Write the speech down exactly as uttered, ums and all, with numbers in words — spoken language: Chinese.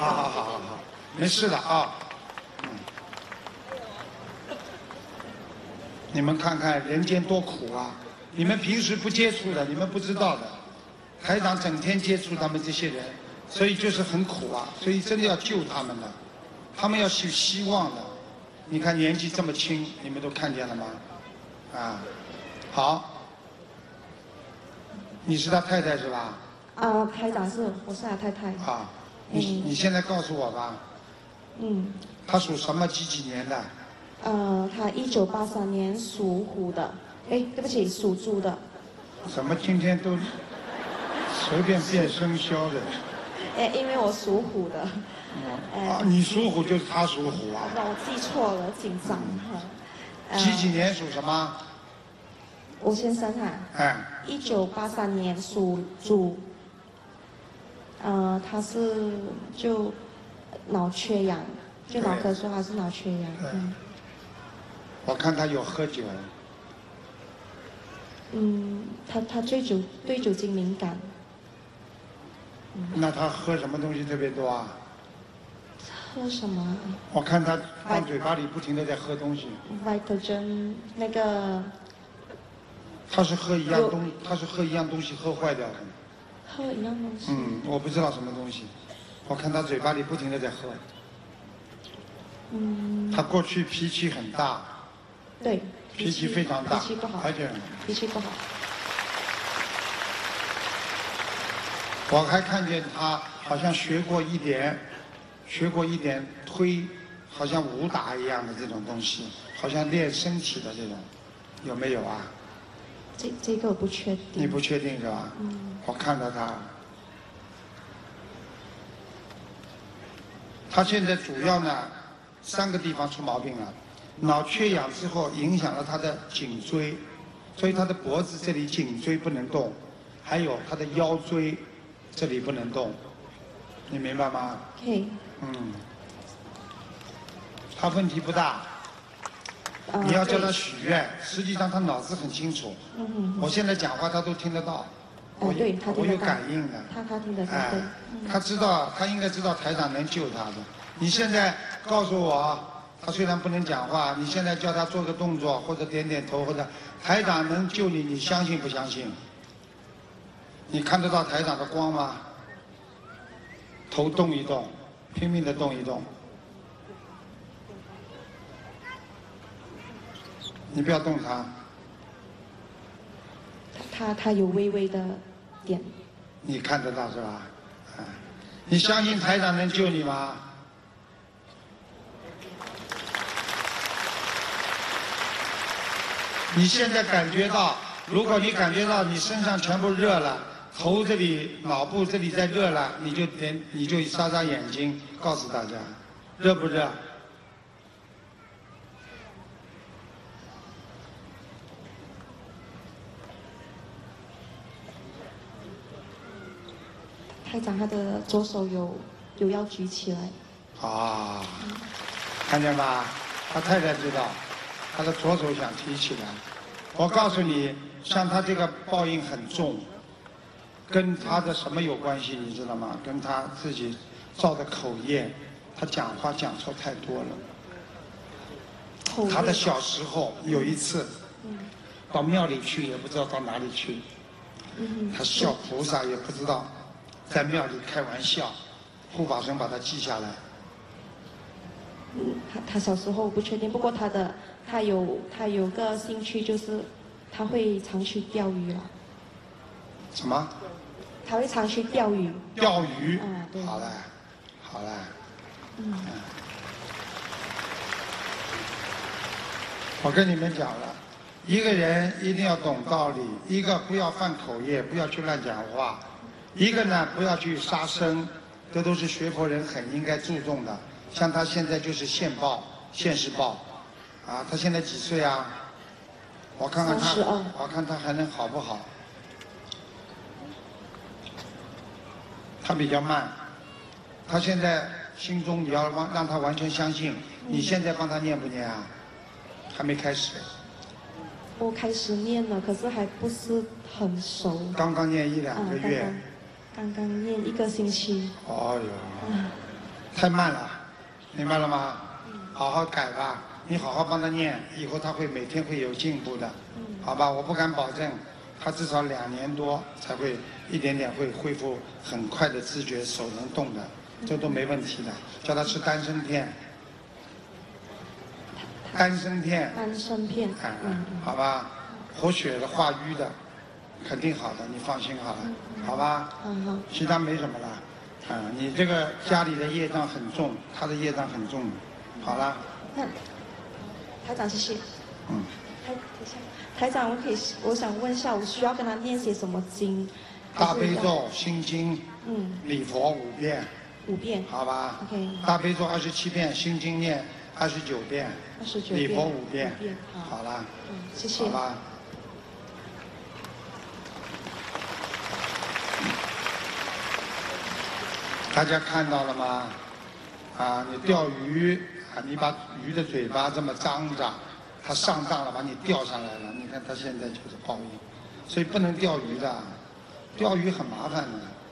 好好好好好，没事的啊。嗯。你们看看人间多苦啊！你们平时不接触的，你们不知道的。台长整天接触他们这些人，所以就是很苦啊。所以真的要救他们的，他们要是希望的。你看年纪这么轻，你们都看见了吗？啊，好。你是他太太是吧？ 啊，台长是，我是他太太。 啊，你你现在告诉我吧。 嗯。 他属什么几几年的？ 呃，他一九八三年属虎的，哎，对不起，属猪的。 怎么今天都随便变生肖的？ 哎，因为我属虎的。 嗯、啊，你属虎就是他属虎啊？ 那我记错了，紧张哈。 嗯、几几年属什么？ 我先生哈。 哎。 一九八三年属猪。呃，他是就脑缺氧，就脑科说他是脑缺氧。嗯。 我看他有喝酒。 嗯，他他对酒对酒精敏感。 嗯、那他喝什么东西特别多啊？ 喝什么？ 我看他放嘴巴里不停的在喝东西。 Vitagen 那个。 他是喝一样东，他是喝一样东西喝坏掉的。 喝一样东西。 嗯，我不知道什么东西，我看他嘴巴里不停的在喝。 嗯。 他过去脾气很大。 对。 脾气非常大。 脾气不好。 而且。 脾气不好。 我还看见他好像学过一点，学过一点推，好像武打一样的这种东西，好像练身体的这种，有没有啊？ 这这个我不确定。 你不确定是吧？ 嗯。 我看到他，他现在主要呢三个地方出毛病了，脑缺氧之后影响了他的颈椎，所以他的脖子这里颈椎不能动，还有他的腰椎这里不能动，你明白吗？ 可以。 嗯。他问题不大。 呃、 你要叫他许愿，实际上他脑子很清楚。 嗯哼。 我现在讲话他都听得到。 哦，对，他听得到。 我有感应的。 他他听得到。 哎， 对。 他知道，他应该知道台长能救他的。你现在告诉我，他虽然不能讲话，你现在叫他做个动作，或者点点头，或者台长能救你，你相信不相信？你看得到台长的光吗？头动一动，拼命的动一动。你不要动它。 他他有微微的点。 你看得到是吧？啊，你相信台长能救你吗？你现在感觉到，如果你感觉到你身上全部热了，头这里、脑部这里在热了，你就点，你就眨眨眼睛，告诉大家，热不热？ 台长，他的左手有有要举起来。 啊，看见吧？他太太知道，他的左手想提起来。我告诉你，像他这个报应很重，跟他的什么有关系？你知道吗？跟他自己造的口业，他讲话讲错太多了。他的小时候有一次，到庙里去也不知道到哪里去，他笑菩萨也不知道。在庙里开玩笑，护法神把他记下来。 嗯，他他小时候不确定，不过他的他有他有个兴趣就是他会常去钓鱼了。 什么？ 他会常去钓鱼。 钓鱼。 啊，对。 好嘞，好嘞。 嗯。 我跟你们讲了，一个人一定要懂道理，一个不要犯口业，不要去乱讲话。一个呢，不要去杀生，这都是学佛人很应该注重的。像他现在就是现报、现世报，啊，他现在几岁啊？我看看他，我看他还能好不好？他比较慢，他现在心中你要让让他完全相信，你现在帮他念不念啊？还没开始。 我开始念了，可是还不是很熟。 刚刚念一两个月。 啊、刚刚刚刚念一个星期。 哦哟， 太慢了，明白了吗？好好改吧，你好好帮他念，以后他会每天会有进步的，好吧？我不敢保证，他至少两年多才会一点点会恢复很快的知觉，手能动的，这都没问题的。叫他吃丹参片，丹参片， 丹参片， 哎， 嗯， 好吧？活血的、化瘀的，肯定好的，你放心好了，好吧？ 好好， 其他没什么了。啊，你这个家里的业障很重，他的业障很重，好了。 那台长谢谢。 嗯。 台等一下，台长，我可以，我想问一下，我需要跟他念些什么经？ 大悲咒、心经， 嗯， 礼佛五遍， 五遍， 好吧 OK 大悲咒二十七遍，心经念二十九遍， 二十九遍， 礼佛五遍五遍，好， 好了， 嗯，谢谢。 好吧。大家看到了吗？啊，你钓鱼啊，你把鱼的嘴巴这么张着，它上当了，把你钓上来了。你看它现在就是报应，所以不能钓鱼的，钓鱼很麻烦的。